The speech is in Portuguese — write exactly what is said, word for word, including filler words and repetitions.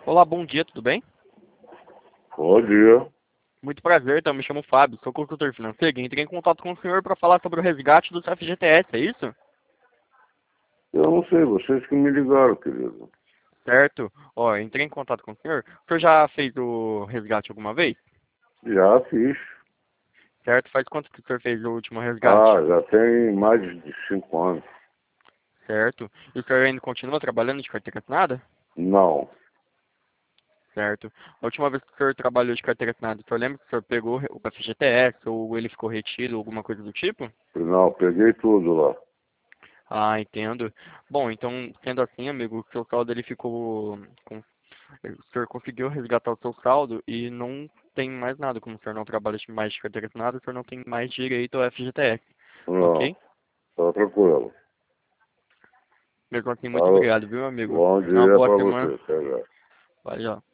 Olá, bom dia, tudo bem? Bom dia. Muito prazer, então, me chamo Fábio, sou consultor financeiro e entrei em contato com o senhor para falar sobre o resgate do F G T S, é isso? Eu não sei, vocês que me ligaram, querido. Certo? Ó, entrei em contato com o senhor. O senhor já fez o resgate alguma vez? Já fiz. Certo? Faz quanto que o senhor fez o último resgate? Ah, já tem mais de cinco anos. Certo? E o senhor ainda continua trabalhando de carteira assinada? Não. Certo. A última vez que o senhor trabalhou de carteira assinada, o senhor lembra que o senhor pegou o F G T S ou ele ficou retido, alguma coisa do tipo? Não, peguei tudo lá. Ah, entendo. Bom, então, sendo assim, amigo, o seu saldo ele ficou com, o senhor conseguiu resgatar o seu saldo e não tem mais nada, como o senhor não trabalha de mais de carteira assinada, o senhor não tem mais direito ao F G T S, Não, ok? tá tranquilo. Mesmo assim, muito Tá. obrigado, viu, amigo? Bom Uma dia boa pra semana. você. Até já. Valeu.